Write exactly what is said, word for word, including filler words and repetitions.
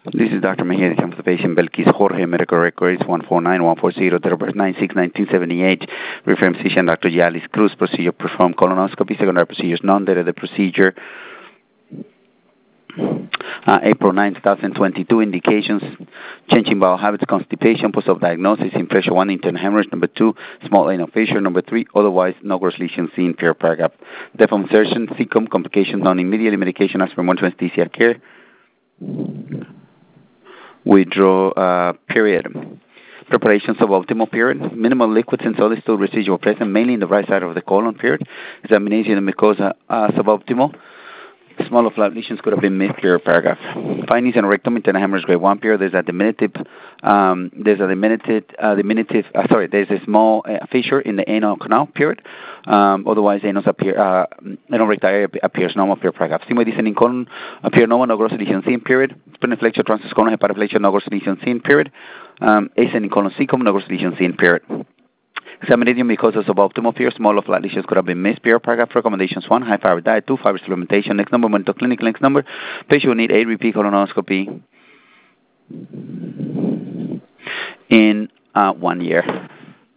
This is Doctor Mejia, the campus patient Belkis Jorge, medical records one four nine one four zero, date of birth nine six nineteen seventy-eight, reference physician Doctor Yalis Cruz, procedure performed colonoscopy, secondary procedures none, date of the procedure uh, April ninth, twenty twenty-two, indications, changing bowel habits, constipation, post-op diagnosis, infection one, internal hemorrhage, number two, small anal fissure, number three, otherwise no gross lesions seen, per paragraph. Death from insertion, C C O M, complications non immediately, medication aspirin, one anesthesia care. Withdraw uh, period. Preparations of optimal period. Minimal liquids and solid still residual present, mainly in the right side of the colon period. Examination of mucosa uh, suboptimal. Smaller flap lesions could have been missed, period, paragraph. Findings in rectum, internal hemorrhage, grade one, period. There's a diminutive, um, there's a diminutive, uh, diminutive, uh, sorry, there's a small uh, fissure in the anal canal, period. Um, otherwise, anus appear, uh, anal rectal area appears normal, period, paragraph. Sigmoid descending colon appear normal, no gross lesion seen, period. Spleniflexion, transverse colon, hepatoflexion, no gross lesion seen, period. Um, ascending colon C C O M, no gross lesion seen, period. Examination because of suboptimal fear, smaller flat lesions could have been missed. Period, paragraph. Recommendations: one, high fiber diet; two, fiber supplementation. Next number, monitor clinic. Next number, patient will need eight repeat colonoscopy in uh, one year.